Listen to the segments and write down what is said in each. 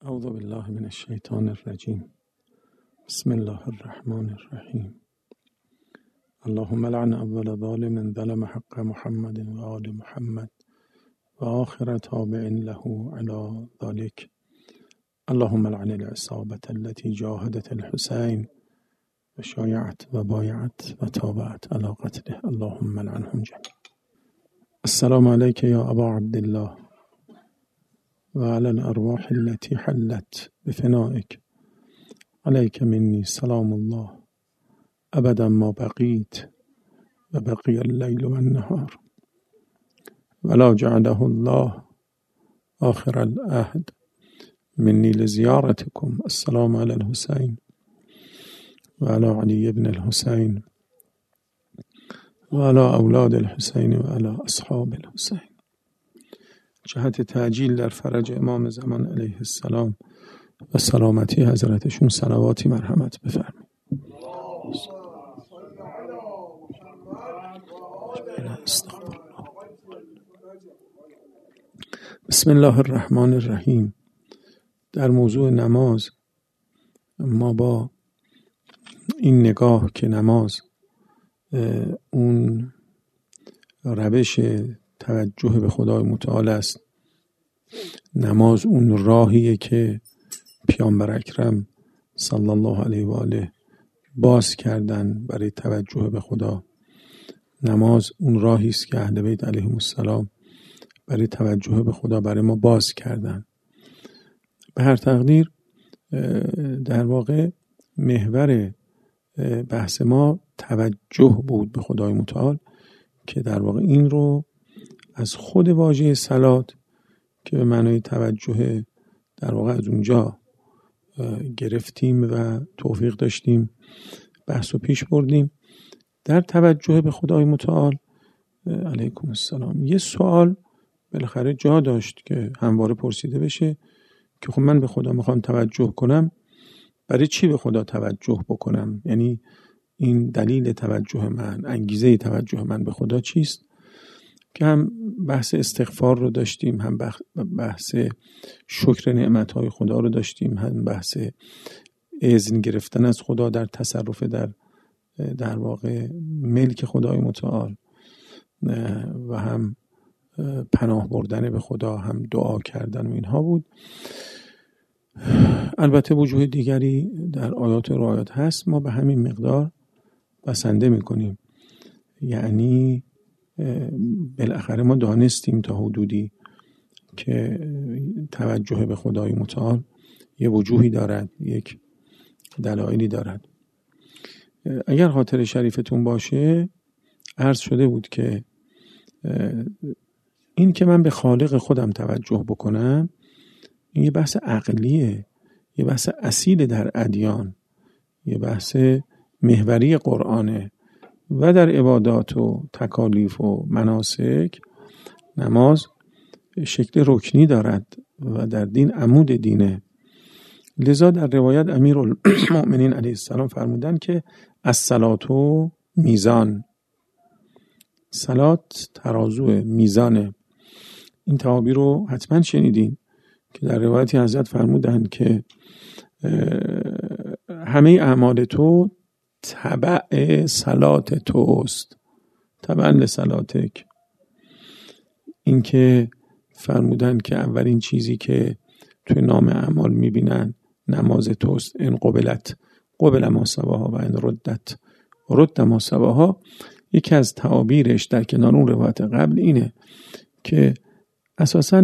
اعوذ بالله من الشیطان الرجیم. بسم الله الرحمن الرحیم. اللهم لعن اول ظالم ظلم حق محمد و آل محمد و آخر تابع له على ذلك. اللهم لعن العصابة التي جاهدت الحسين و شایعت و بایعت و تابعت على قتله. اللهم لعنهم جميعا. السلام عليك يا أبا عبد الله وعلى الأرواح التي حلت بفنائك. عليك مني سلام الله أبدا ما بقيت وبقي الليل والنهار، ولا جعله الله آخر العهد مني لزيارتكم. السلام على الحسين وعلى علي بن الحسين وعلى أولاد الحسين وعلى أصحاب الحسين. جهت تعجیل در فرج امام زمان علیه السلام و سلامتی حضرتشون صلواتی مرحمت بفرمایید. بسم الله الرحمن الرحیم. در موضوع نماز ما با این نگاه که نماز اون روش توجه به خدای متعال است، نماز اون راهیه که پیامبر اکرم صلی الله علیه و آله باز کردن برای توجه به خدا. نماز اون راهی است که اهل بیت علیهم السلام برای توجه به خدا برای ما باز کردن. به هر تقدیر در واقع محور بحث ما توجه بود به خدای متعال که در واقع این رو از خود واژه صلات که به معنای توجه در واقع از اونجا گرفتیم و توفیق داشتیم بحث و پیش بردیم. در توجه به خدای متعال علیکم السلام یه سوال بالاخره جا داشت که همواره پرسیده بشه که خب من به خدا میخوام توجه کنم، برای چی به خدا توجه بکنم؟ یعنی این دلیل توجه من، انگیزه توجه من به خدا چیست؟ که هم بحث استغفار رو داشتیم، هم بحث شکر نعمتهای خدا رو داشتیم، هم بحث اذن گرفتن از خدا در تصرف در واقع ملک خدای متعال و هم پناه بردن به خدا، هم دعا کردن و اینها بود. البته وجوه دیگری در آیات و روایات هست، ما به همین مقدار بسنده میکنیم. یعنی بالاخره ما دانستیم تا حدودی که توجه به خدای متعال یه وجوهی دارد، یک دلایلی دارد. اگر خاطر شریفتون باشه عرض شده بود که این که من به خالق خودم توجه بکنم این یه بحث عقلیه، یه بحث اصیل در ادیان، یه بحث محوری قرآنه و در عبادات و تکالیف و مناسک نماز شکل رکنی دارد و در دین عمود دینه. لذا در روایت امیرالمؤمنین علیه السلام فرمودن که الصلاة میزان، صلات ترازو میزانه. این تعابیر رو حتما شنیدین که در روایتی حضرت فرمودن که همه اعمال تو تبع صلات توست، تبع لصلاتک. این که فرمودن که اولین چیزی که توی نام اعمال میبینن نماز توست، ان قبلت قبل ما سواها و ان ردت رد ما سواها. یکی از تعابیرش در کنار اون روایت قبل اینه که اساساً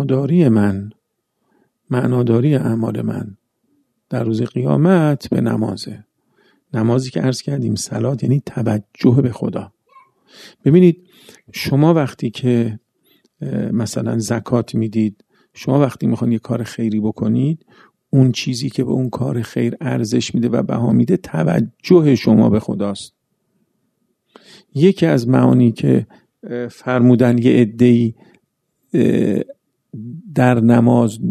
معناداری اعمال من در روز قیامت به نمازه. نمازی که عرض کردیم صلات یعنی توجه به خدا. ببینید شما وقتی که مثلا زکات میدید، شما وقتی میخوان یه کار خیری بکنید، اون چیزی که به اون کار خیر ارزش میده و بها میده توجه شما به خداست. یکی از معانی که فرمودن یه عده‌ای در نماز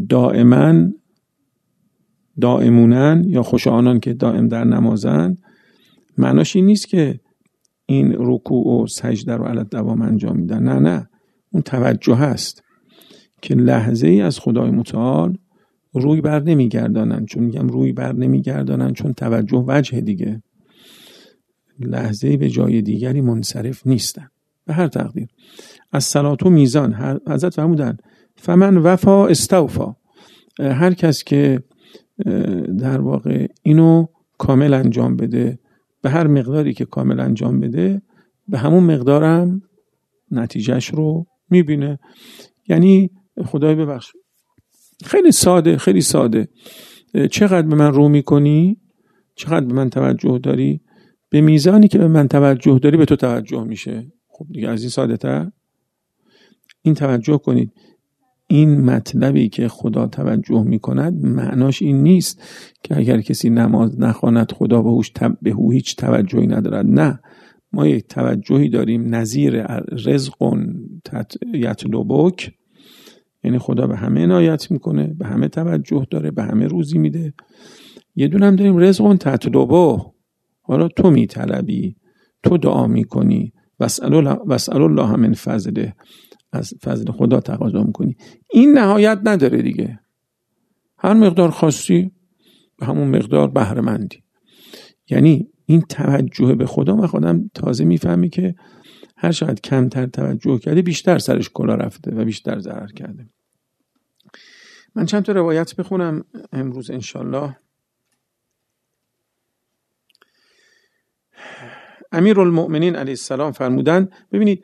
دائمونن یا خوش آنان که دائم در نمازن، معناش این نیست که این رکوع و سجده رو علی الدوام انجام میدن. نه، اون توجه هست که لحظه ای از خدای متعال روی بر نمیگردانن. چون میگم روی بر نمیگردانن چون توجه وجه دیگه، لحظه‌ای به جای دیگری منصرف نیستن. به هر تقدیر از صلات و میزان حضرت فرمودن فمن وفا استوفا، هر کس که در واقع اینو کامل انجام بده، به هر مقداری که کامل انجام بده به همون مقدارم نتیجهش رو میبینه. یعنی خدای ببخش، خیلی ساده، خیلی ساده. چقدر به من رو میکنی، چقدر به من توجه داری، به میزانی که به من توجه داری به تو توجه میشه. خب دیگه از این ساده تر. این توجه کنید، این مطلبی که خدا توجه میکند معناش این نیست که اگر کسی نماز نخواند خدا به او هیچ توجهی ندارد. نه، ما یک توجهی داریم نظیر رزق یطلبک، یعنی خدا به همه عنایت میکنه، به همه توجه داره، به همه روزی میده. یه دونه هم داریم رزق تطلبه، حالا تو میطلبی، تو دعا میکنی، واسأل الله من فضله، از فضل خدا تقاضا میکنی. این نهایت نداره دیگه، هر مقدار خواستی به همون مقدار بهره مندی. یعنی این توجه به خدا، من خودم تازه میفهمی که هر چقدر کمتر توجه کرده بیشتر سرش کلا رفته و بیشتر ضرر کرده. من چند تا روایت بخونم امروز انشالله. امیرالمؤمنین علیه السلام فرمودن، ببینید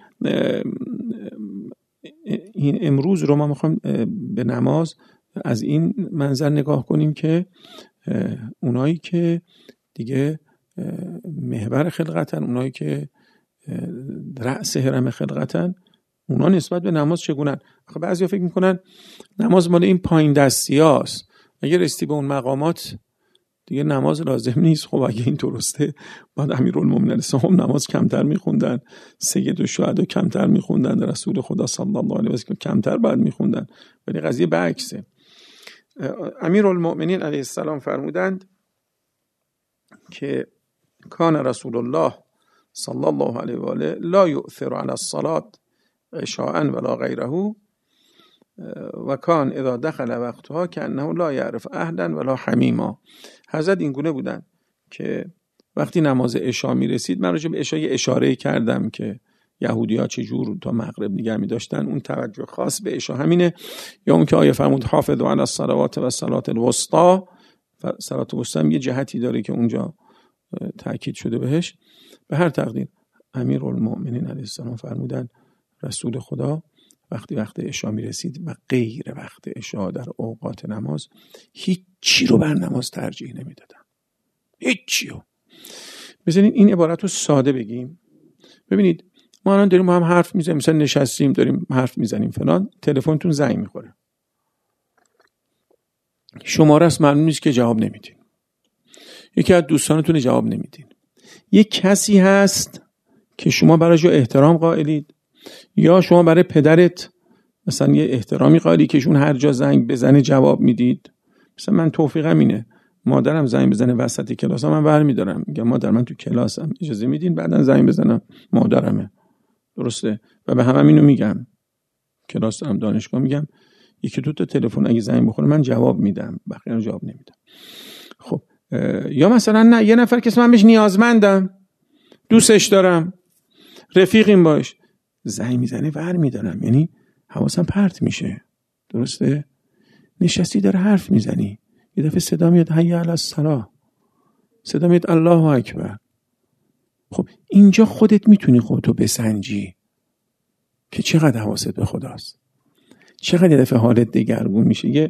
این امروز رو ما میخوام به نماز از این منظر نگاه کنیم که اونایی که دیگه محور خلقتن، اونایی که رأس هرم خلقتن، اونا نسبت به نماز چگونن. خب بعضیا فکر میکنن نماز مال این پایین دستی هاست، اگه رسیدی به اون مقامات دیگه نماز لازم نیست. خب اگه این درسته بعد امیرالمومنین هم نماز کمتر میخوندن، سید و شهدا کمتر میخوندن، رسول خدا صلی الله علیه و آله کمتر بعد میخوندن، ولی قضیه برعکسه. امیرالمومنین علیه السلام فرمودند که کان رسول الله صلی الله علیه و آله لا یؤثر علی الصلاة عشاء ولا غیره و کان اذا دخل وقتها کانه لا یعرف اهلا ولا حمیما. حضرت این گونه بودن که وقتی نماز عشا می رسید، من راجع به عشا اشاره کردم که یهودی‌ها چجور تا مغرب نگه می داشتن، اون توجه خاص به عشا همینه. یا اون که آیه فرمود حافظوا علی الصلوات و الصلاة الوسطی، صلات الوسطی هم یه جهتی داره که اونجا تاکید شده بهش. به هر تقدیر امیرالمؤمنین علیه السلام فرمودن رسول خدا وقتی وقت عشا می رسید و غیر وقت عشا در اوقات نماز هیچی رو بر نماز ترجیح نمی دادن، هیچی رو. بزنید این عبارت رو ساده بگیم. ببینید ما الان داریم با هم حرف میزنیم، مثلا نشستیم داریم حرف میزنیم فلان، تلفنتون زنگ میخوره، شماره است معلوم نیست که جواب نمیدین، یکی از دوستانتون جواب نمیدین، یک کسی هست که شما برایش احترام قائلید، یا شما برای پدرت مثلا یه احترامی قائلی که شون هر جا زنگ بزنه جواب میدید. مثلا من توفیقم اینه، مادرم زنگ بزنه وسط کلاسم من برمیدارم، میگم مادر من تو کلاسم اجازه میدین بعدن زنگ بزنم، مادرمه، درسته؟ و به همین اینو میگم، کلاس دارم دانشگاه، میگم یکی دو تا تلفن اگه زنگ بخوره من جواب میدم، بقیه رو جواب نمیدم. خب یا مثلا نه، یه نفر که من بهش نیازمندم، دوستش دارم، رفیقیم باش، زنگ میزنه برمیدارم، یعنی حواسم پرت میشه، درسته؟ نشستی داره حرف میزنی، یه دفعه صدا میاد حی علی الصلاة، صدا میاد الله اکبر. خب اینجا خودت میتونی خودتو بسنجی که چقدر حواست به خداست، چقدر یه دفعه حالت دگرگون میشه. یه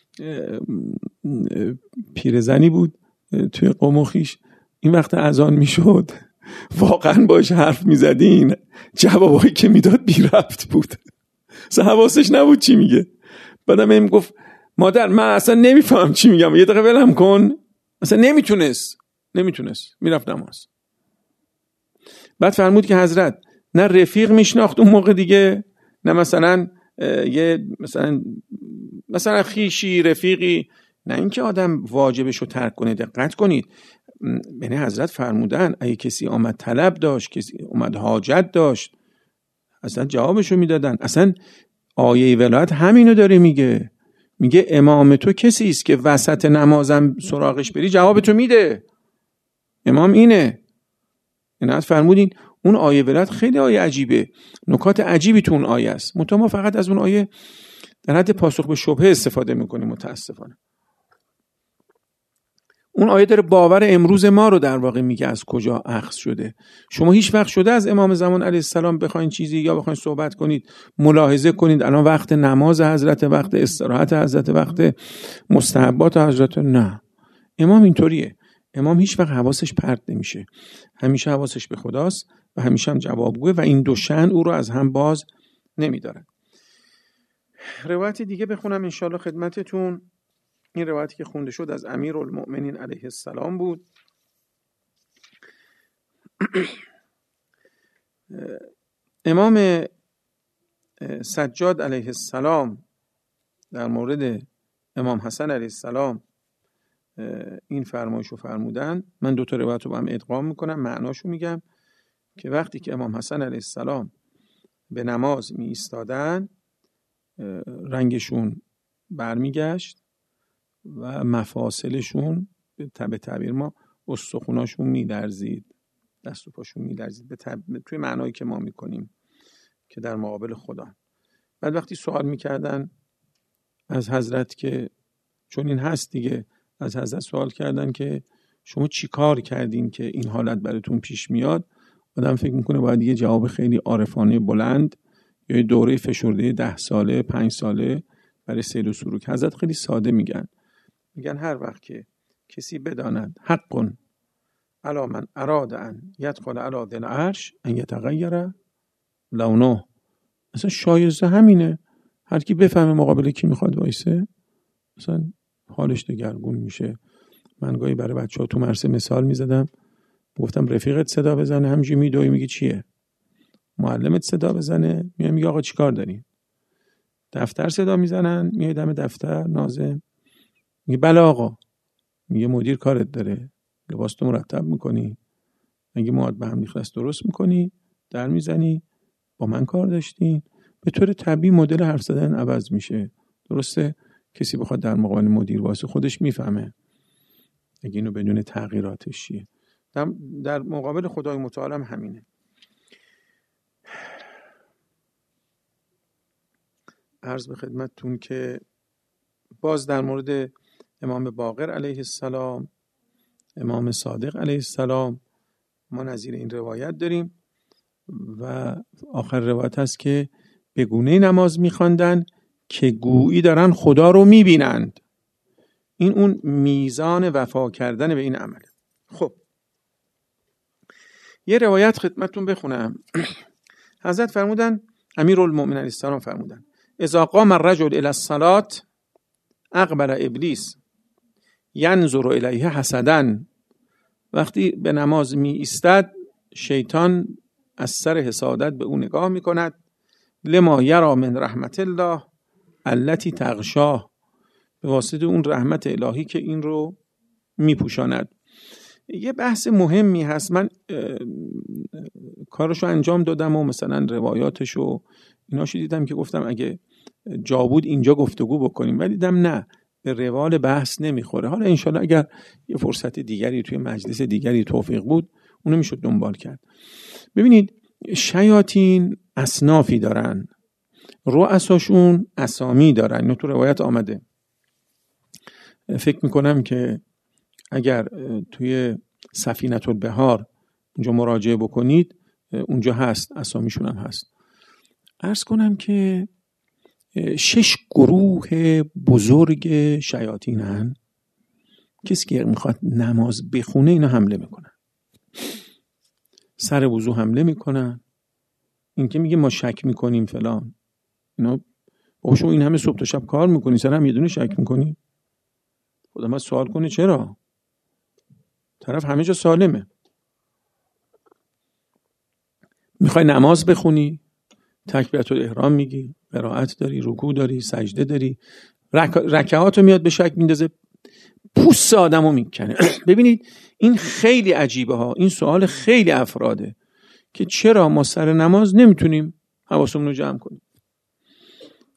پیرزنی بود توی قوم و خویش، این وقت اذان میشد واقعا باش حرف میزدین، جوابایی که میداد بی ربط بود، اصلا حواسش نبود چی میگه. بعدم این گفت مادر من اصلا نمیفهم چی میگم، یه دقیقه ولم کن. اصلا نمیتونست میرفت نماز. بعد فرمود که حضرت نه رفیق میشناخت اون موقع دیگه، نه مثلا یه مثلا خیشی رفیقی، نه اینکه آدم واجبشو ترک کنه. دقت کنید، یعنی حضرت فرمودن اگه کسی آمد طلب داشت، کسی اومد حاجت داشت، اصلا جوابشو میدادن. اصلا آیه ولایت همینو داره میگه، میگه امام تو کسی است که وسط نمازم سراغش بری جواب تو میده. امام اینه. عنایت فرمودین اون آیه ولایت خیلی آیه عجیبه، نکات عجیبی تو اون آیه است. منتها ما فقط از اون آیه در حد پاسخ به شبهه استفاده میکنیم متاسفانه. اون آیه داره باور امروز ما رو در واقع میگه از کجا اخذ شده. شما هیچ وقت شده از امام زمان علیه السلام بخواین چیزی یا بخواین صحبت کنید ملاحظه کنید الان وقت نماز حضرت، وقت استراحت حضرت، وقت مستحبات حضرت؟ نه، امام اینطوریه. امام هیچ وقت حواسش پرت نمیشه، همیشه حواسش به خداست و همیشه هم جوابگوه و این دو شأن او رو از هم باز نمیدارن. روایت دیگه بخونم انشالله خدمتتون. این روایتی که خونده شد از امیرالمؤمنین علیه السلام بود. امام سجاد علیه السلام در مورد امام حسن علیه السلام این فرمایشو فرمودن. من دو تا روایت رو با هم ادغام میکنم، معناشو میگم که وقتی که امام حسن علیه السلام به نماز می ایستادن رنگشون برمیگشت و مفاصلشون به تعبیر ما استخوناشون میلرزید، دست و پاشون میلرزید توی معنایی که ما میکنیم که در مقابل خدا. بعد وقتی سوال میکردن از حضرت که چون این هست دیگه، از حضرت سوال کردن که شما چی کار کردین که این حالت براتون پیش میاد؟ آدم فکر میکنه باید یه جواب خیلی عارفانه بلند یا یه دوره فشرده 10 ساله 5 ساله برای سیل و سلوک. حضرت خیلی ساده میگن هر وقت که کسی بداند حق علی من اراد ان یدخل علی ذی العرش ان یتغیر لونه، اصلا شایسته همینه. هر کی بفهمه مقابل کی میخواد وایسه اصلا حالش دگرگون میشه. من گاهی برای بچه‌ها تو مرسه مثال میزدم، گفتم رفیقت صدا بزنه همینجوری میدوی میگه چیه، معلمت صدا بزنه میگه آقا چیکار دارین، دفتر صدا میزنن میای دم دفتر ناظم میگه بله آقا، میگه مدیر کارت داره، لباستو مرتب میکنی، میگه مواد به هم ریخته درست میکنی، در میزنی، با من کار داشتین. به طور طبیعی مدل حرف زدن عوض میشه. درسته کسی بخواد در مقابل مدیر واسه خودش میفهمه اگه اینو بدون تغییراتش چیه. در مقابل خدای متعال هم همینه. عرض به خدمتتون که باز در مورد امام باقر علیه السلام، امام صادق علیه السلام ما نظیر این روایت داریم و آخر روایت هست که به گونه نماز میخواندن که گویی دارن خدا رو میبینند. این اون میزان وفا کردن به این عمل. خب یه روایت خدمتتون بخونم. حضرت فرمودن، امیرالمؤمنین علیه السلام فرمودن اذا قام الرجل الی الصلاة اقبل ابلیس ینظر الیه حسدا. وقتی به نماز می ایستد شیطان از سر حسادت به او نگاه می کند. لما یرا من رحمت الله التی تغشاه، به واسطه اون رحمت الهی که این رو می پوشاند. یه بحث مهمی هست، من کارشو انجام دادم و مثلا روایاتشو ایناشو دیدم که گفتم اگه جا بود اینجا گفتگو بکنیم، ولی دیدم نه، به روال بحث نمیخوره. حالا انشالله اگر یه فرصت دیگری توی مجلس دیگری توفیق بود اونو میشد دنبال کرد. ببینید شیاطین اصنافی دارن، رؤساشون اسامی دارن، اینو تو روایت آمده. فکر میکنم که اگر توی سفینة البحار اونجا مراجعه بکنید اونجا هست، اسامیشون هم هست. عرض کنم که 6 گروه بزرگ شیاطینن. کسی که میخواد نماز بخونه اینا حمله میکنن، سر وضو حمله میکنن. این که میگه ما شک میکنیم فلان، اینا با شما این همه صبح تا شب کار میکنی سر هم یه دونه شک میکنی؟ خدا ما سوال کنه چرا؟ طرف همه جا سالمه. میخوای نماز بخونی، تکبیرت الاحرام میگی، قرائت داری، رکوع داری، سجده داری، رکعاتو میاد به شک میندازه، پوست آدمو میکنه. ببینید این خیلی عجیبه ها. این سوال خیلی افراده که چرا ما سر نماز نمیتونیم حواسمون رو جمع کنیم.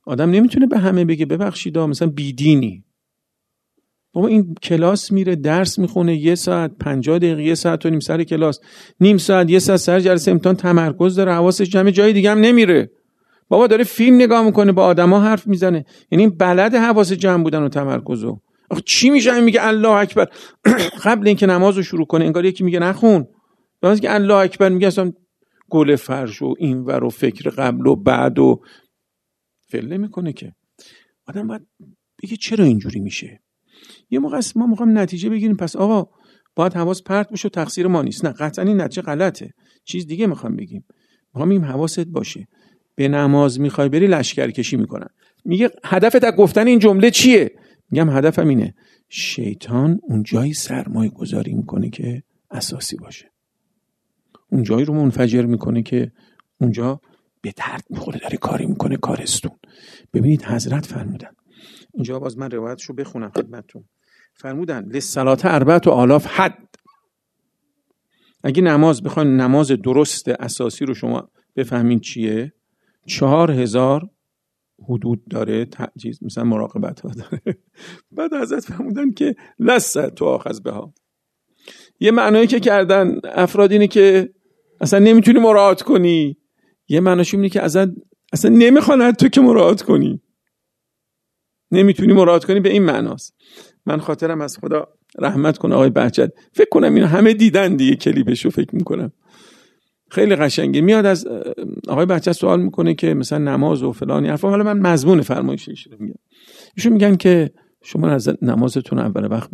آدم نمیتونه به همه بگه ببخشید مثلا بیدینی. بابا این کلاس میره درس میخونه 1 ساعت 50 دقیقه 1 ساعت و نیم سر کلاس، نیم ساعت 1 ساعت سر جلسه امتحان تمرکز داره، حواسش جمع جای دیگه هم نمیره. بابا داره فیلم نگاه میکنه، با آدما حرف میزنه، یعنی بلد حواس جمع بودن و تمرکزو. آخه چی میشه میگه الله اکبر قبل اینکه نمازو شروع کنه انگار یکی میگه نخون، بعد که الله اکبر میگه اصلا گل فرش و اینور و فکر قبل و بعد و فله میکنه. که آدم باید بگه چرا اینجوری میشه. یه موقع است ما میخوایم نتیجه بگیریم پس آقا باید حواس پرت بشه و تقصیر ما نیست. نه قطعا این نتیجه غلطه، چیز دیگه میخوام بگیم. میخوام این حواست باشه به نماز میخوای بری لشکرکشی میکنن. میگه هدفت از گفتن این جمله چیه؟ میگم هدفم اینه شیطان اون جایی سرمایه گذاری میکنه که اساسی باشه، اون جایی رو منفجر میکنه که اونجا به درد میخوره، داره کاری میکنه کارستون. ببینید حضرت فرمودن، اینجا باز من روایتشو بخونم خدمتتون. فرمودن للصلاة 4,000 حد. اگه نماز بخواین نماز درست اساسی رو شما بفهمین چیه، 4,000 حدود داره، تجهیز مثلا مراقبت ها داره. بعد حضرت فرمودن که لسه تو آخذ بها. یه معنایی که کردن افراد اینه که اصلا نمیتونی مراعات کنی، یه معناش اینه که اصلا نمیخواد تو که مراعات کنی، نمیتونی مراعات کنی، به این معناست. من خاطرم از خدا رحمت کنه آقای بهجت، فکر کنم اینو همه دیدن دیگه کلیپشو، فکر میکنم خیلی قشنگه. میاد از آقای بهجت سوال میکنه که مثلا نماز و فلانی حرفا، حالا من مضمون فرمایشش رو میگم. ایشون میگن که شما از نمازتون اول وقت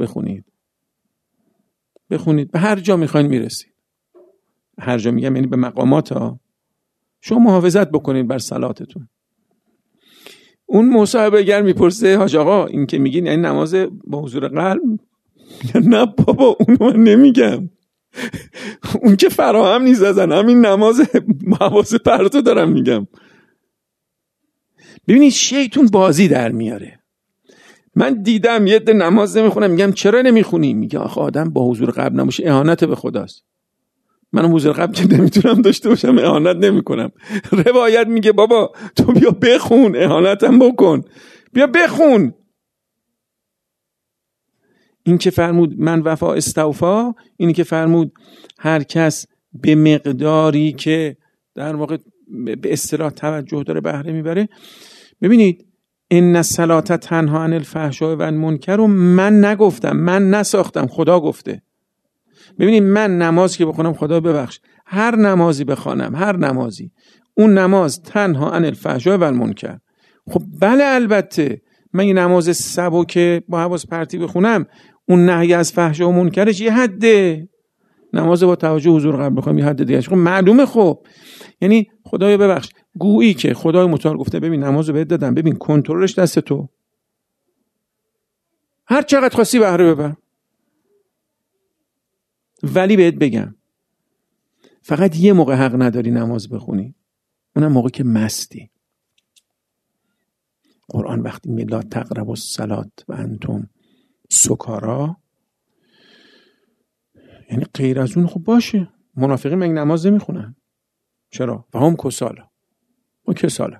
بخونید به هر جا میخواین میرسید. هر جا میگم یعنی به مقامات ها، شما محافظت بکنید بر صلاتتون. اون مصاحبه‌گر میپرسه حاج آقا این که میگین یعنی نماز با حضور قلب؟ نه بابا اونو من نمیگم، اون که فراهم نیست ازن، همین نماز حواس پرتو دارم میگم. ببینید شیطون بازی در میاره. من دیدم یه عده نماز نمیخونم، میگم چرا نمیخونی؟ میگه آخه آدم با حضور قلب نباشه اهانت به خداست. من حضور قلب که نمیتونم داشته باشم اهانت نمیکنم. روایت میگه بابا تو بیا بخون، اهانتم بکن، بیا بخون. این که فرمود من وفا استوفا، اینی که فرمود هر کس به مقداری که در واقع به اصطلاح توجه داره بهره میبره. ببینید ان الصلاة تنها عن الفحشاء و المنکر رو من نگفتم، من نساختم، خدا گفته. ببینید من نماز که بخونم خدا ببخش، هر نمازی بخوانم، هر نمازی، اون نماز تنها عن الفحشاء و المنکر. خب بله البته من یه نماز سبک با حواس پرتی بخونم، اون نهی از فحشا و منکرش یه حده، نماز با توجه حضور قلب بخونم یه حد دیگه. خب معلومه. خب یعنی خدایا ببخش، گویی که خدای متعال گفته ببین نمازو بهت دادم، ببین کنترلش دست تو، هر چقدر خواستی بهره ببر. ولی بهت بگم فقط یه موقع حق نداری نماز بخونی، اونم موقع که مستی. قرآن وقتی میگه لا تقربوا الصلاة و انتم سکارا، یعنی غیر از اون خب باشه. منافقین مگه نماز نمیخونن؟ چرا؟ و هم کسالا و کسالا.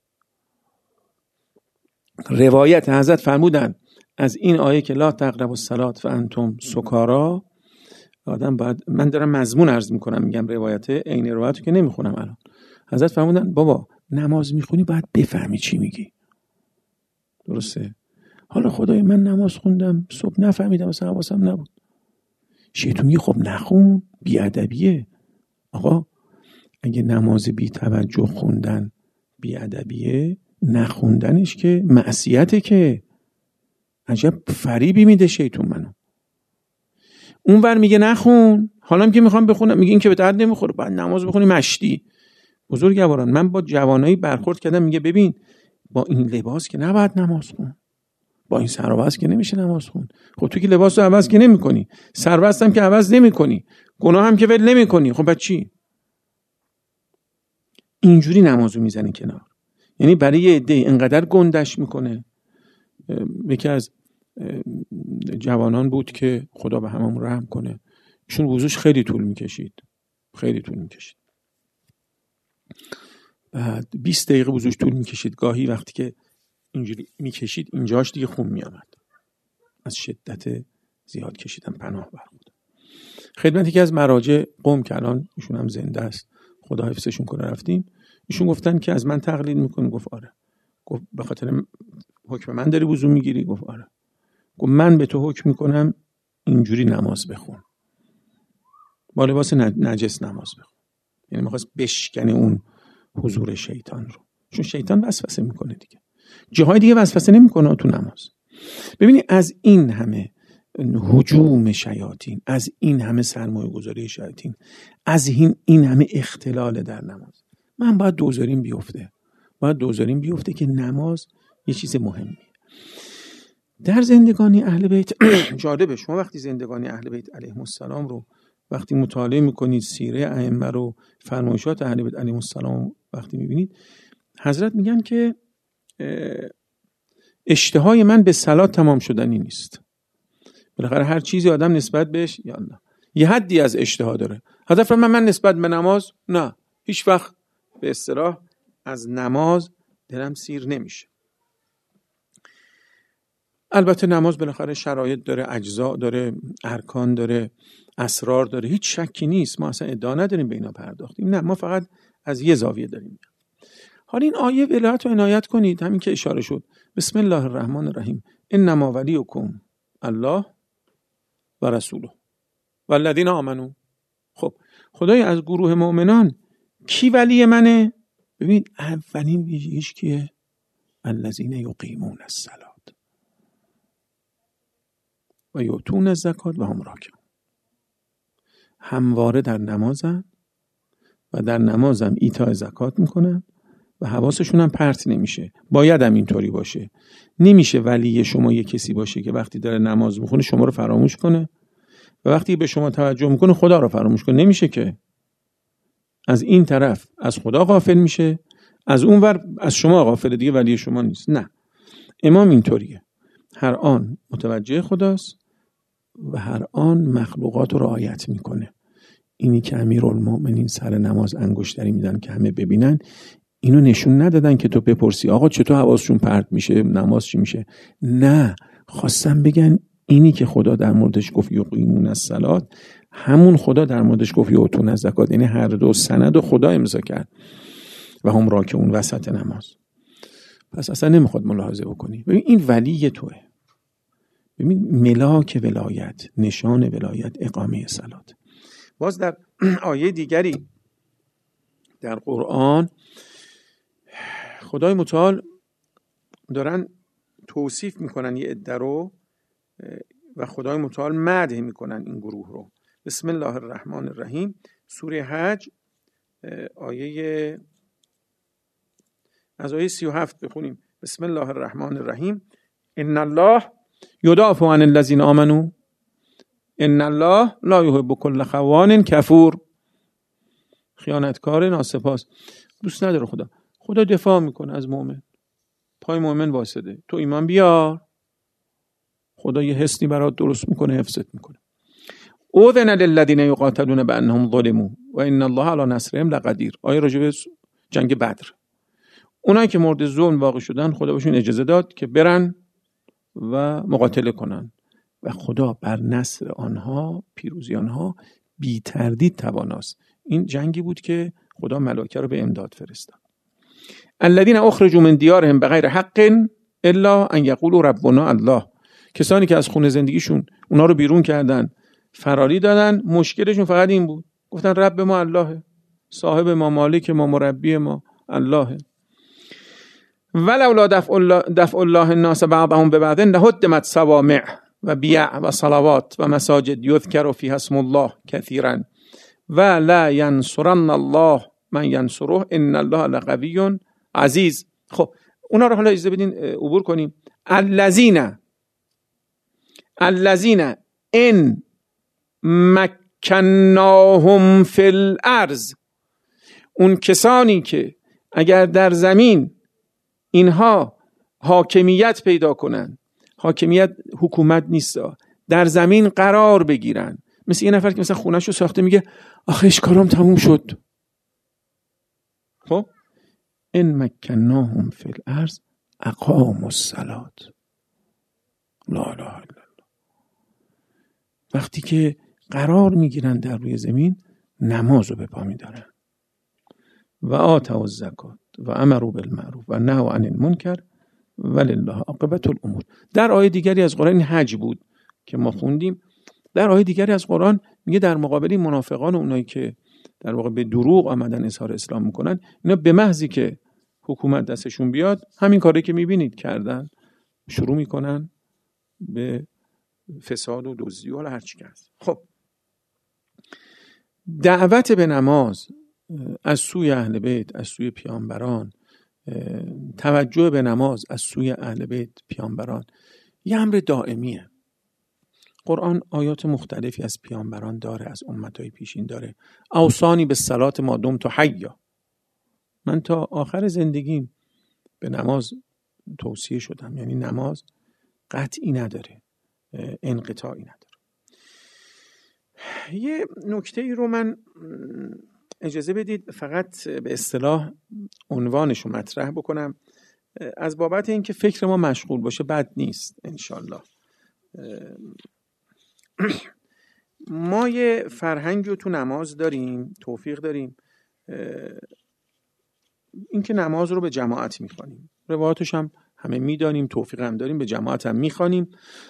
روایت حضرت فرمودن از این آیه که لا تقربوا الصلاة و انتم سکارا، آدم باید، من دارم مضمون عرض میکنم، میگم روایت عین روایتو که نمیخونم الان. حضرت فرمودن بابا نماز میخونی باید بفهمی چی میگی، درسته؟ حالا خدای من نماز خوندم صبح نفهمیدم، اصلا حواسم نبود. شیطون میگه خب نخون، بیادبیه. آقا اگه نماز بی توجه خوندن بیادبیه، نخوندنش که معصیته. که عجب فریبی میده شیطون منو. اونور میگه نخون، حالا که میخوام بخونم میگه این که به درد نمیخوره، بعد نماز بخونی مشتی. بزرگواران من با جوانایی برخورد کردم، میگه ببین با این لباس که نباید نماز خون، با این سربست که نمیشه نماز خون. خب تو که لباس رو عوض که نمی کنی، سربست هم که عوض نمی کنی، گناه هم که ول نمی کنی، خب بعد چی؟ اینجوری نمازو میزنی کنار. یعنی برای یه عده اینقدر گندش میکنه. یکی از جوانان بود که خدا به هممون رحم کنه، ایشون وضوش خیلی طول میکشید، بعد 20 دقیقه وضوش طول میکشید. گاهی وقتی که اینجوری میکشید اینجاش دیگه خون میامد، از شدت زیاد کشیدن پناه بر خدا. خدمت یکی از مراجع قم که الان ایشون هم زنده است، خدا حفظشون کنه، رفتیم ایشون گفتن که از من تقلید میکنی؟ گفت آره. گفت به خاطر حکم من داری وضو میگیری؟ گفت آره. گفت من به تو حکم میکنم اینجوری نماز بخون، با لباس نجس نماز بخون. یعنی میخواست بشکنه اون حضور شیطان رو، چون شیطان وسوسه میکنه دیگه، جاهای دیگه وسوسه نمیکنه تو نماز. ببینید از این همه هجوم شیاطین، از این همه سرمایه گذاری شیاطین، از این همه اختلال در نماز، من باید دوزاریم بیفته که نماز یه چیز مهمیه. در زندگانی اهل بیت جالبه، شما وقتی زندگانی اهل بیت علیهم السلام رو وقتی مطالعه میکنید، سیره ائمه رو، فرمایشات اهل بیت علیهم السلام وقتی میبینید، حضرت میگن که اشتهای من به صلات تمام شدنی نیست. بالاخره هر چیزی آدم نسبت بهش یا الله یه حدی از اشتها داره. حضرت فرمودن من نسبت به نماز نه، هیچ وقت به اصطلاح از نماز دلم سیر نمیشه. البته نماز بالاخره شرایط داره، اجزا داره، ارکان داره، اسرار داره، هیچ شکی نیست، ما اصلا ادعا نداریم به اینا پرداختیم، نه، ما فقط از یه زاویه داریم. حالا این آیه ولایت رو عنایت کنید، همین که اشاره شد، بسم الله الرحمن الرحیم، انما ولیکم الله و رسوله والذین آمنوا. خب خدای از گروه مؤمنان کی ولی منه؟ ببینید اولین ویژگیش کیه؟ الذین یقیمون الصلاة و یؤتون الزکات و هم راکعون. همواره در نمازن و در نمازم ایتاء زکات میکنن و حواسشون هم پرت نمیشه. باید هم اینطوری باشه. نمیشه ولی شما یه کسی باشه که وقتی داره نماز میخونه شما رو فراموش کنه و وقتی به شما توجه میکنه خدا رو فراموش کنه. نمیشه که. از این طرف از خدا غافل میشه، از اون ور از شما غافل، دیگه ولی شما نیست. نه، امام اینطوریه، هر آن متوجه خداست و هر آن مخلوقات رو رعایت میکنه. اینی که امیرالمومنین سر نماز انگشتری میدن که همه ببینن، اینو نشون ندادن که تو بپرسی آقا چطور حواسشون پرت میشه، نماز چی میشه. نه، خواستم بگن اینی که خدا در موردش گفت یقیمون الصلاة، همون خدا در موردش گفت یؤتون الزکات، یعنی هر دو سند و خدا امضا کرد و هم راکعون وسط نماز. پس اصلا نمیخواد ملاحظه بکنی. ببین این ولی توه. ببین ملاک ولایت، نشان ولایت اقامه صلات. باز در آیه دیگری در قرآن خدای متعال دارن توصیف میکنن یه عده رو و خدای متعال مدح میکنن این گروه رو. بسم الله الرحمن الرحیم، سوره حج از آیه 37 بخونیم. بسم الله الرحمن الرحیم، ان الله یدافع عن الذین آمنوا ان الله لا یحب کل خوان کفور. خیانتکار ناسپاس دوست نداره خدا. خدا دفاع میکنه از مؤمن، پای مؤمن واسده، تو ایمان بیار، خدا یه حسنی برات درست میکنه، حفظت میکنه. اذن للذین یقاتلون بانهم ظلموا و ان الله علی نصرهم لقدیر. آیه راجع به جنگ بدر، اونایی که مورد ظلم واقع شدن خدا بهشون اجازه داد که برن و مقاتله کنن و خدا بر نصر آنها، پیروزی آنها بی تردید تواناست. این جنگی بود که خدا ملائکه رو به امداد فرستاد. الذین اخرجوا من دیارهم بغیر حق الا ان یقولوا ربنا الله. کسانی که از خونه زندگیشون اونا رو بیرون کردن، فراری دادن، مشکلشون فقط این بود، گفتن رب ما اللهه، صاحب ما، مالک ما، مربی ما اللهه. ولولا دفع الله الناس بعضهم ببعض لهدمت صوامع و بیع و صلوات و مساجد یذکر فیها اسم الله کثیرا و لا ینصرن الله من ینصره ان الله لقوی عزیز. خب اونا رو حالا اجازه بدین عبور کنیم. الذین ان مکناهم فی الارض، اون کسانی که اگر در زمین اینها حاکمیت پیدا کنن، حاکمیت حکومت نیست، در زمین قرار بگیرن، مثل یه نفر که مثلا خونه‌ش رو ساخته میگه آخه اشکارم تموم شد. خب ان مکناهم فی الارض اقاموا الصلاة. لا اله الا الله. وقتی که قرار میگیرن در روی زمین، نماز رو به پا میدارن. و آتوا الزکات و امروا بالمعروف و نهوا عن المنکر ولله عاقبة الامور. در آیه دیگری از قرآن، این حج بود که ما خوندیم، در آیه دیگری از قرآن میگه در مقابل منافقان و اونایی که در واقع به دروغ آمدن اظهار اسلام میکنن، اینا به محضی که حکومت دستشون بیاد، همین کاری که میبینید کردن، شروع میکنن به فساد و دزدی و هر چی که هست. خب دعوت به نماز از سوی اهل بیت، از سوی پیامبران، توجه به نماز از سوی اهل بیت پیامبران یه امر دائمیه. قرآن آیات مختلفی از پیامبران داره، از امتهای پیشین داره. اوصانی به صلات ما دمت حیا، من تا آخر زندگیم به نماز توصیه شدم. یعنی نماز قطعی نداره، انقطاعی نداره. یه نکته ای رو من اجازه بدید فقط به اصطلاح عنوانش رو مطرح بکنم، از بابت اینکه فکر ما مشغول باشه بد نیست انشالله. ما یه فرهنگی رو تو نماز داریم، توفیق داریم اینکه نماز رو به جماعت میخوانیم، روایاتش هم همه میدانیم، توفیق هم داریم، به جماعت هم میخوانیم.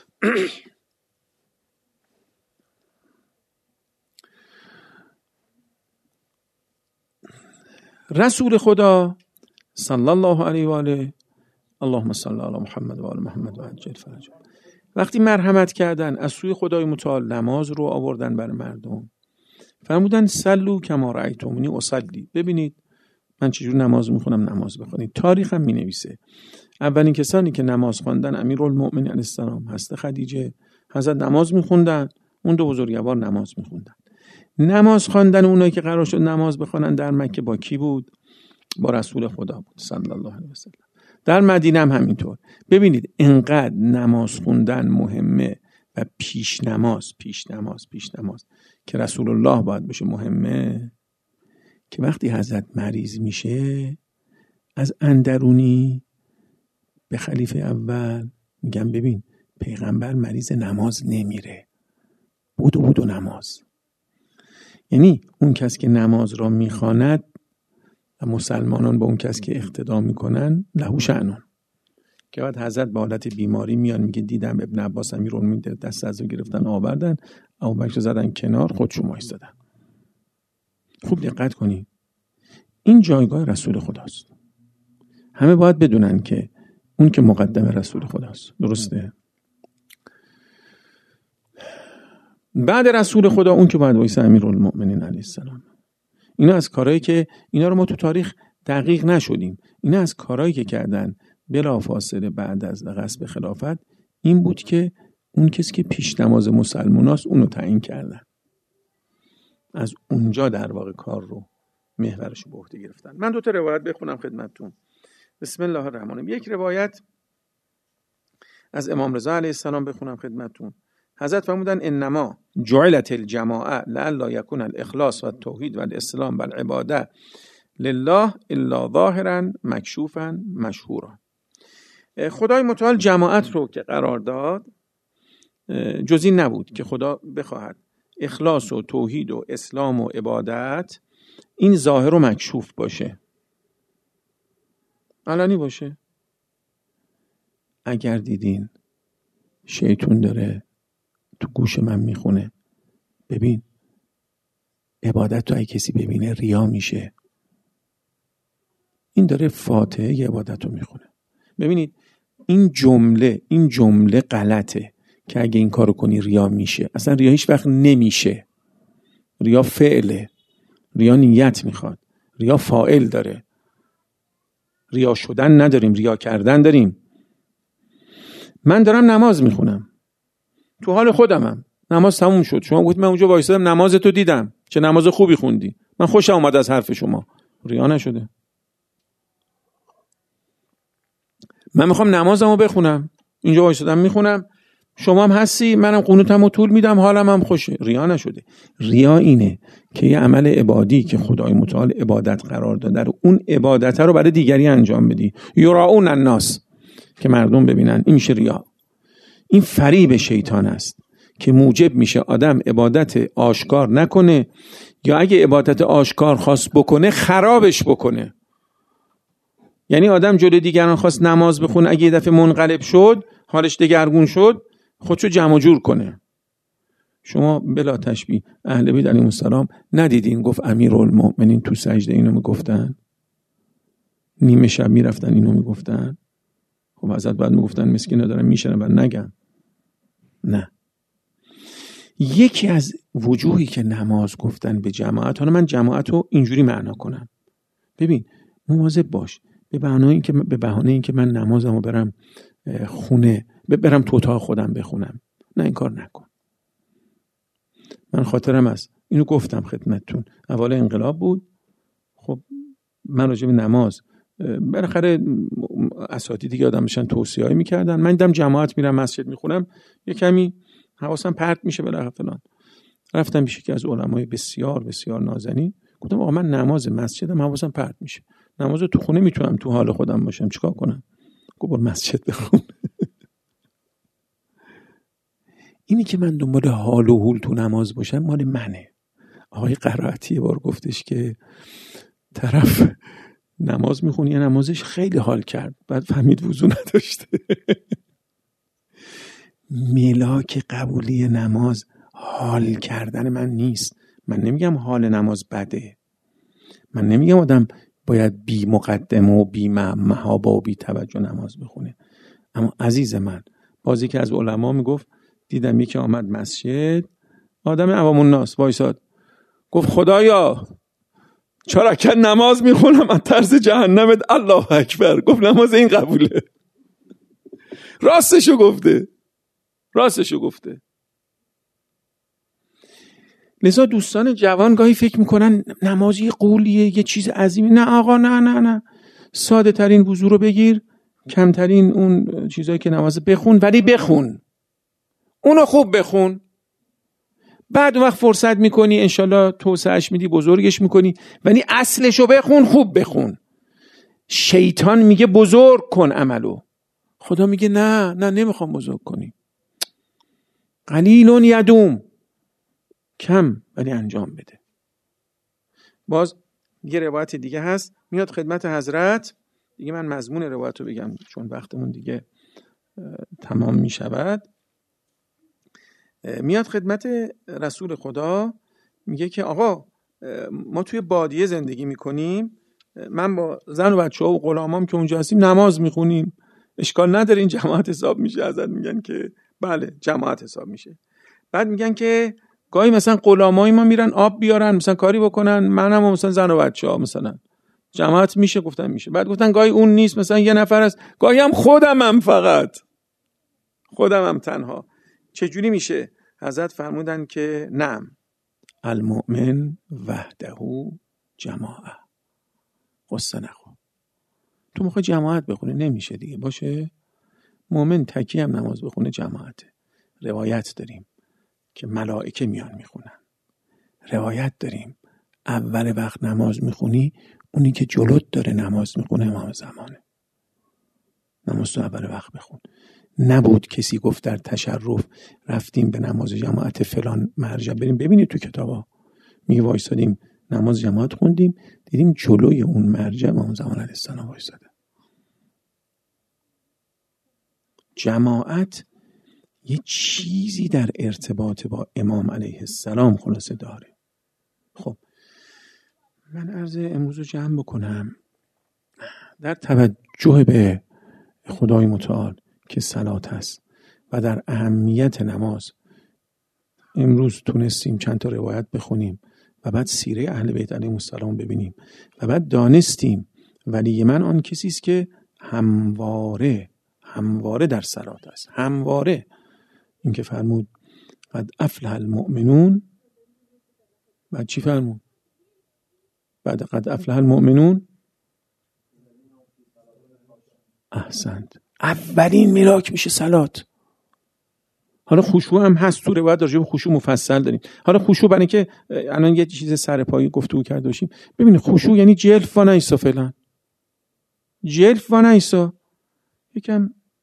رسول خدا صلی الله علیه و آله، اللهم صل علی محمد و آل محمد و عجل فرجهم، وقتی مرحمت کردن از سوی خدای متعال نماز رو آوردن بر مردم، فرمودن سلوا کما رأیتمونی اصلی، ببینید من چجور نماز میخونم، نماز بخونید. تاریخ هم مینویسه اولین کسانی که نماز خواندن امیرالمؤمنین علیه السلام، حضرت خدیجه، حضرت نماز میخوندن، اون دو بزرگوار نماز میخوندن. نماز خواندن اونایی که قرار شد نماز بخونن در مکه با کی بود؟ با رسول خدا بود صلی الله علیه و سلم. در مدینه هم همینطور. ببینید انقدر نماز خوندن مهمه و پیش نماز که رسول الله باید بشه مهمه، که وقتی حضرت مریض میشه از اندرونی به خلیفه اول میگم ببین پیغمبر مریض نماز نمیره، بودو نماز. یعنی اون کس که نماز را میخواند و مسلمانان با اون کس که اقتدا میکنن لهو شأنون، که بعد حضرت با حالت بیماری میان میگه دیدم ابن عباس امیرالمومنین دست از رو گرفتن آوردن، ابوبکر زدن کنار، خودشون وایسادن. خوب دقت کنید، این جایگاه رسول خداست. همه باید بدونن که اون که مقدم رسول خداست. درسته؟ بعد رسول خدا اون که باید وایسه امیرالمؤمنین علیه السلام. اینا از کارهایی که اینا رو ما تو تاریخ دقیق نشدیم، اینا از کارهایی که کردن بلافاصله بعد از غصب خلافت، این بود که اون کسی که پیش نماز مسلماناست اونو تعیین کردن. از اونجا در واقع کار رو محورش به عهده گرفتن. من 2 تا روایت بخونم خدمتتون. بسم الله الرحمن الرحیم. یک روایت از امام رضا علیه السلام بخونم خدمتتون. حضرت فرمودن انما جعلت الجماعه لئلا یکون الاخلاص و التوحید و الاسلام و العباده لله الا ظاهرا مکشوفا مشهورا. خدای متعال جماعت رو که قرار داد جز این نبود که خدا بخواهد اخلاص و توحید و اسلام و عبادت این ظاهر و مکشوف باشه، علنی باشه. اگر دیدین شیطون داره تو گوش من میخونه، ببین عبادت رو اگه کسی ببینه ریا میشه، این داره فاتحه عبادت رو میخونه. ببینید این جمله غلطه که اگه این کارو کنی ریا میشه. اصلا ریا هیچ وقت نمیشه. ریا فعله، ریا نیت میخواد، ریا فاعل داره. ریا شدن نداریم، ریا کردن داریم. من دارم نماز میخونم، تو حال خودمم، نماز تموم شد، شما گفتید من اونجا وایسادم نمازتو دیدم، چه نماز خوبی خوندی، من خوشم اومد از حرف شما، ریا نشده. من میخوام نمازمو بخونم، اینجا وایسادم میخونم، شما هم هستی، منم قنوتمو طول میدم، حالم هم خوشه، ریا نشده. ریا اینه که یه عمل عبادی که خدای متعال عبادت قرار داده رو، اون عبادت رو برای دیگری انجام بدی. یراؤون الناس، که مردم ببینن. این میشه ریا. این فریب شیطان است که موجب میشه آدم عبادت آشکار نکنه، یا اگه عبادت آشکار خواست بکنه خرابش بکنه. یعنی آدم جلوی دیگران خواست نماز بخونه، اگه یه دفعه منقلب شد، حالش دگرگون شد، خودشو جمع جور کنه. شما بلا تشبیه اهل بیت علیهم السلام ندیدین گفت امیرالمؤمنین تو سجده اینو میگفتن؟ نیمه شب میرفتن اینو میگفتن؟ خب حضرت بعد میگفتن مسکینا دارن میشنن و نگم. نه. یکی از وجوهی که نماز گفتن به جماعت، حالا من جماعت رو اینجوری معنا کنم، ببین مواظب باش به بهانه اینکه من نمازمو برم خونه، برم تو اتاق خودم بخونم، نه این کار نکن. من خاطرم است اینو گفتم خدمتتون، اول انقلاب بود. خب من راجع به نماز بالاخره اساتیدی که آدم بشن توصیه‌ای میکردن، من دیدم جماعت میرم مسجد میخونم، یه کمی حواسم پرت میشه بالاخره فلان. رفتم پیش یکی از علمای بسیار بسیار نازنین، گفتم آقا من نماز مسجدم حواسم پرت میشه، نماز تو خونه میتونم تو حال خودم باشم، چیکار کنم؟ گفت برو مسجد بخون. اینی که من دنبال حال و حول تو نماز باشم مال منه. آقای قرائتی یه بار گفتش که طرف نماز میخونه، نمازش خیلی حال کرد، بعد فهمید وضو نداشته. ملاک قبولی نماز حال کردن من نیست. من نمیگم حال نماز بده، من نمیگم آدم باید بی مقدمه و بی محابا و بی توجه نماز بخونه. اما عزیز من، بازی که از علما میگفت، دیدم یکی آمد مسجد، آدم عوام الناس وایساد، گفت خدایا 4 رکعت نماز میخونم از طرز جهنمت، الله اکبر. گفت نماز این قبوله. راستشو گفته. لذا دوستان جوان گاهی فکر میکنن نماز یه قولیه، یه چیز عظیمی. نه آقا، نه. ساده ترین وضو رو بگیر، کمترین اون چیزایی که نماز بخون، ولی بخون، اونو خوب بخون. بعد وقت فرصت میکنی انشالله توسعهش میدی، بزرگش میکنی، ولی اصلشو بخون، خوب بخون. شیطان میگه بزرگ کن عملو، خدا میگه نه نمیخوام بزرگ کنی. قلیل یدوم، کم ولی انجام بده. باز یه روایت دیگه هست میاد خدمت حضرت، دیگه من مضمون روایت رو بگم چون وقتمون دیگه تمام میشود. میاد خدمت رسول خدا، میگه که آقا ما توی بادیه زندگی میکنیم، من با زن و بچه ها و غلامام که اونجا هستیم نماز میخونیم، اشکال نداره این جماعت حساب میشه. ازت میگن که بله جماعت حساب میشه. بعد میگن که گاهی مثلا غلامای ما میرن آب بیارن، مثلا کاری بکنن، منم و مثلا زن و بچه ها مثلا جماعت میشه. گفتن میشه. بعد گفتن گاهی اون نیست، مثلا یه نفر است، گاهی هم خودمم تنها. چجوری میشه؟ حضرت فرمودن که نعم المؤمن وحده جماعه. قصه نخور. تو میخوای جماعت بخونه نمیشه دیگه، باشه. مؤمن تکی هم نماز بخونه جماعته. روایت داریم که ملائکه میان میخونن. روایت داریم اول وقت نماز میخونی، اونی که جلوت داره نماز میخونه امام زمانه. نماز تو اول وقت بخون. نبود کسی گفت در تشرف رفتیم به نماز جماعت فلان مرجع بریم. ببینید تو کتابا میگه وایسادیم نماز جماعت خوندیم، دیدیم جلوی اون مرجع امام زمان علیه السلام وایساده. جماعت یه چیزی در ارتباط با امام علیه السلام خلاصه داره. خب من عرض امروز رو جمع بکنم در توجه به خدای متعال که صلات هست و در اهمیت نماز. امروز تونستیم چند تا روایت بخونیم و بعد سیره اهل بیت علیهم السلام ببینیم و بعد دانستیم ولی من آن کسی است که همواره در صلات است. همواره. این که فرمود قد افلح المؤمنون، بعد چی فرمود؟ بعد قد افلح المؤمنون احسنت. اولین ملاک میشه صلات. حالا خشوع هم هست تو روایت، راجع به خشوع مفصل داریم. حالا خشوع برای که الان یه چیز سرپایی گفتگو کرده باشیم، ببینید خشوع یعنی جلف و نیسا، فعلا جلف و نیسا. یکم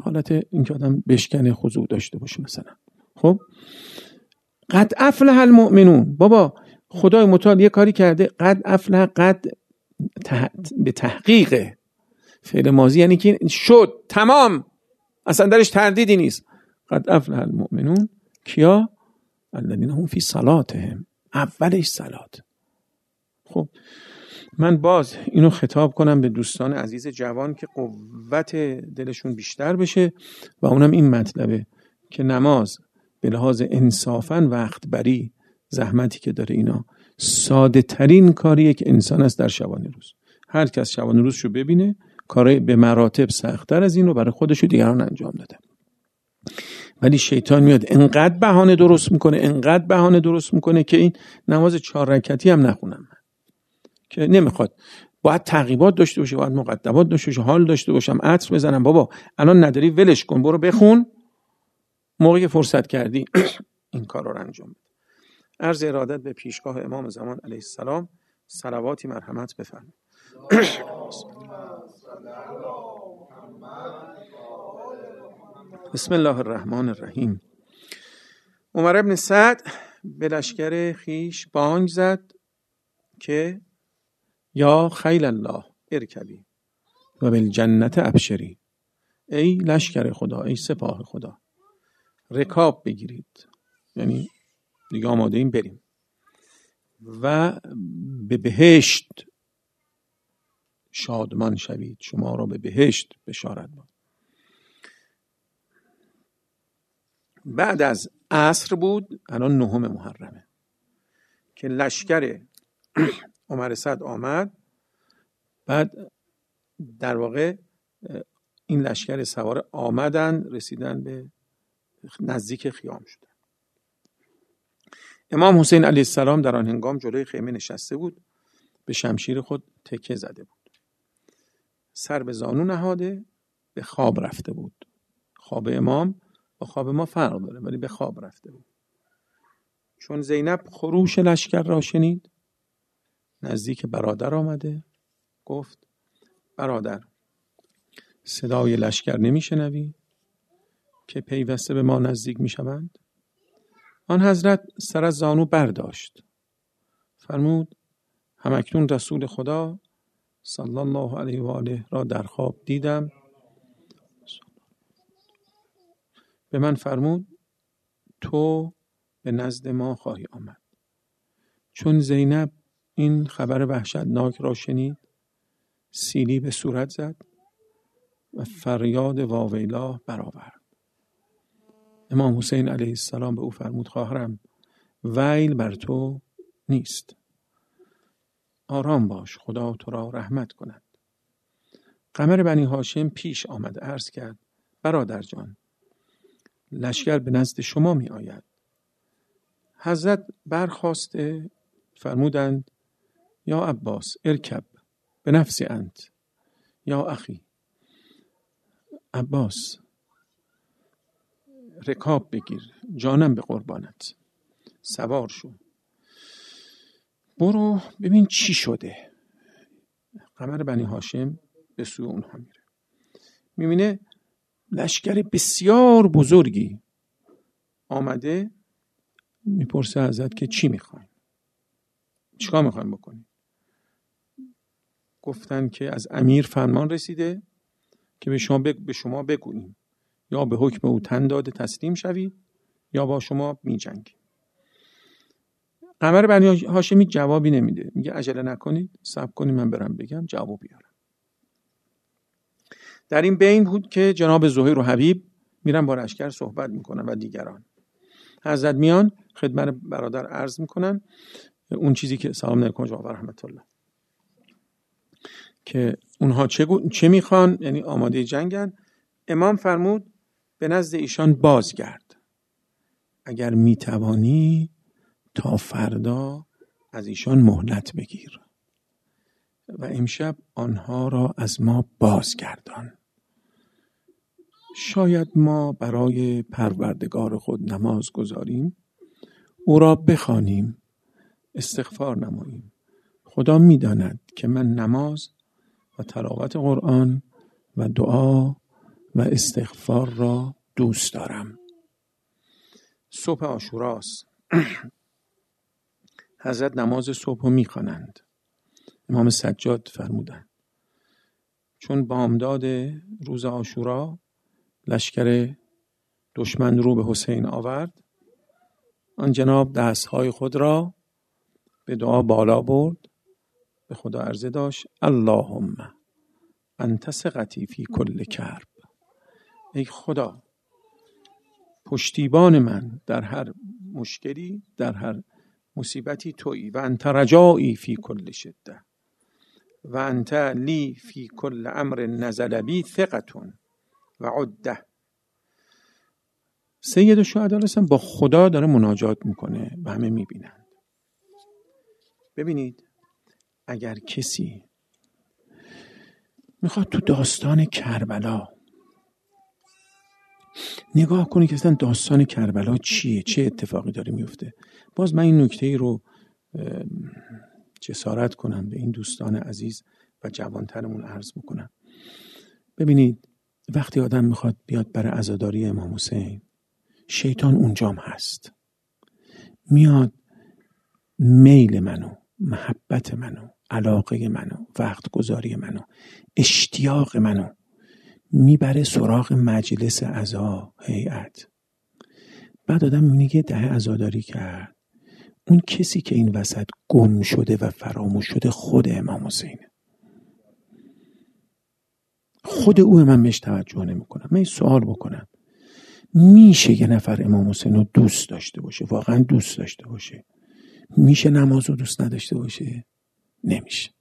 حالت اینکه آدم بشکنه، خضوع داشته باشه مثلا. خب قد افلح المؤمنون، بابا خدای متعال یه کاری کرده، قد افلح، قد به تحقیق فعل ماضی، یعنی که شد، تمام، اصلا درش تردیدی نیست. قد افلح المؤمنون کیا؟ الذین هم فی صلاتهم، اولش صلات. خب من باز اینو خطاب کنم به دوستان عزیز جوان که قوت دلشون بیشتر بشه و اونم این مطلبه که نماز به لحاظ انصافاً وقت بری، زحمتی که داره، اینا ساده ترین کاریه که انسان است در شبانه روز. هر کس شبانه روزشو ببینه کارهای به مراتب سخت‌تر از این رو برای خودش و دیگران انجام داده. ولی شیطان میاد انقدر بهانه درست میکنه که این نماز 4 رکعتی هم نخونم من. که نمیخواد، باید تعقیبات داشته باشه، باید مقدمات داشته باشه، حال داشته باشم، عطر بزنم. بابا الان نداری ولش کن، برو بخون، موقعی فرصت کردی این کار رو انجام بده. عرض ارادت به پیشگاه امام زمان علیه السلام، صلواتی مرحمت بفرمایید. بسم الله الرحمن الرحیم. عمر بن سعد به لشکر خیش بانگ زد که یا خیل الله ارکبی و بالجنت ابشری، ای لشکر خدا، ای سپاه خدا، رکاب بگیرید، یعنی دیگه آماده این بریم و به بهشت شادمان شوید، شما را به بهشت بشارت باد. بعد از عصر بود، الان 9 محرمه که لشکر عمر سعد آمد. بعد در واقع این لشکر سوار آمدن، رسیدن به نزدیک خیام شدن. امام حسین علیه السلام در آن هنگام جلوی خیمه نشسته بود، به شمشیر خود تکیه زده بود، سر به زانو نهاده، به خواب رفته بود. خواب امام با خواب ما فرق داره، ولی به خواب رفته بود. چون زینب خروش لشکر را شنید، نزدیک برادر آمده، گفت برادر، صدای لشکر نمی شنوی که پیوسته به ما نزدیک می شوند؟ آن حضرت سر از زانو برداشت، فرمود همکنون رسول خدا صلی الله علیه و آله را در خواب دیدم. به من فرمود تو به نزد ما خواهی آمد. چون زینب این خبر وحشتناک را شنید، سیلی به صورت زد و فریاد واویلا برآورد. امام حسین علیه السلام به او فرمود خواهرم، ویل بر تو نیست، آرام باش، خدا تو را رحمت کند. قمر بنی هاشم پیش آمد، عرض کرد برادر جان، لشکر به نزد شما می آید. حضرت برخاسته فرمودند یا عباس ارکب به نفس انت یا اخی، عباس رکاب بگیر، جانم به قربانت، سوار شو، برو ببین چی شده. قمر بنی هاشم به سوی اونها میره، میبینه لشکر بسیار بزرگی آمده. میپرسه حضرت که چی میخواین، چیکار میخواین بکنین؟ گفتن که از امیر فرمان رسیده که به شما بگوییم یا به حکم او تن داده تسلیم شوید یا با شما میجنگیم. قمر بنی هاشمی جوابی نمیده، میگه عجله نکنید، صبر کنید من برم بگم جواب بیارم. در این بین بود که جناب زهیر و حبیب میرن با لشکر صحبت میکنن و دیگران. حضرت میان خدمت برادر عرض میکنن اون چیزی که سلام علیکم جناب رحمت الله، که اونها چه میخوان، یعنی آماده جنگن. امام فرمود به نزد ایشان بازگرد، اگر میتوانی تا فردا از ایشان مهلت بگیر و امشب آنها را از ما بازگردان. شاید ما برای پروردگار خود نماز گذاریم، او را بخوانیم، استغفار نماییم. خدا میداند که من نماز و تلاوت قرآن و دعا و استغفار را دوست دارم. صبح عاشوراست. حضرت نماز صبح رو میخوانند. امام سجاد فرمودند چون بامداد روز عاشورا لشکر دشمن رو به حسین آورد، آن جناب دستهای خود را به دعا بالا برد، به خدا عرضه داشت اللهم انت ثقتی فی کل کرب. ای خدا، پشتیبان من در هر مشکلی، در هر مصیبتی تویی. و انت رجایی فی کل شده و انت لی فی کل امر نزل بی ثقتون و عده. سید الشهدا هستن، با خدا داره مناجات میکنه و همه میبینند. ببینید اگر کسی میخواد تو داستان کربلا نگاه کنه که اصلا داستان کربلا چیه، چه اتفاقی داره میفته، باز من این نکته رو جسارت کنم به این دوستان عزیز و جوانترمون عرض بکنم. ببینید وقتی آدم میخواد بیاد برای عزاداری امام حسین، شیطان اونجام هست، میاد میل منو، محبت منو، علاقه منو، وقت گذاری منو، اشتیاق منو میبره سراغ مجلس عزا، هیئت. بعد آدم میگه ده عزاداری کرد، اون کسی که این وسط گم شده و فراموش شده خود امام حسینه. خود او من بهش توجه نمیکنم. من سوال بکنم، میشه یه نفر امام حسین رو دوست داشته باشه، واقعا دوست داشته باشه؟ میشه نماز رو دوست نداشته باشه؟ نمیشه.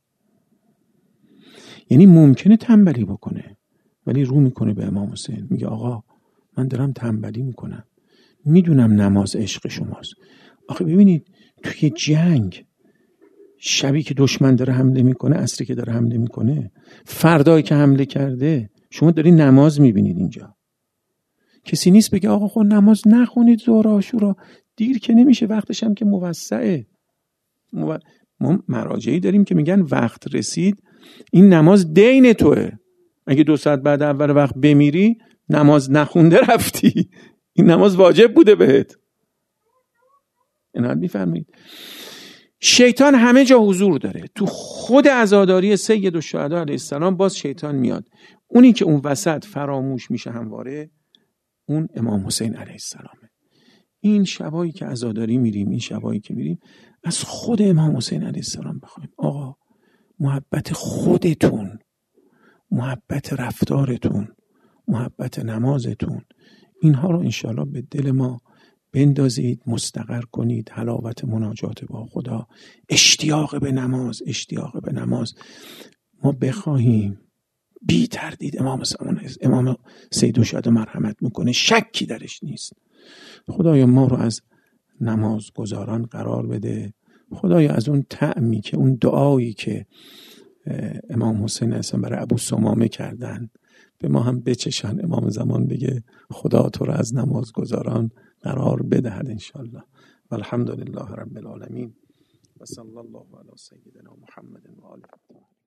یعنی ممکنه تنبلی بکنه ولی رو میکنه به امام حسین، میگه آقا من دارم تنبلی میکنم، میدونم نماز عشق شماست. آخه ببینید توی جنگ شبی که دشمن داره حمله میکنه، عصری که داره حمله میکنه، فردایی که حمله کرده، شما داری نماز میبینید اینجا. کسی نیست بگه آقا خود نماز نخونید ظهر عاشورا، دیر که نمیشه، وقتش هم که موسعه. ما مراجعی داریم که میگن وقت رسید این نماز دین توه، اگه 2 ساعت بعد اول وقت بمیری نماز نخونده رفتی، این نماز واجب بوده بهت. اینها میفرمایید شیطان همه جا حضور داره. تو خود عزاداری سید الشهدا علیه السلام باز شیطان میاد. اونی که اون وسط فراموش میشه همواره اون امام حسین علیه السلامه. این شبایی که عزاداری میریم، این شبایی که میریم، از خود امام حسین علیه السلام بخوایم آقا محبت خودتون، محبت رفتارتون، محبت نمازتون، اینها رو انشاءالله به دل ما بندازید، مستقر کنید. حلاوت مناجات با خدا، اشتیاق به نماز، اشتیاق به نماز. ما بخواهیم بی تردید امام سید الشهدا مرحمت میکنه، شکی درش نیست. خدایا ما رو از نماز گزاران قرار بده. خدایا از اون طعمی که اون دعایی که امام حسین اصلا برای ابو ثمامه کردن به ما هم بچشن. امام زمان بگه خدا تو رو از نماز گزاران قرار بدهد انشالله. و الحمدلله رب العالمین و صلی الله علی سیدنا محمد و آله.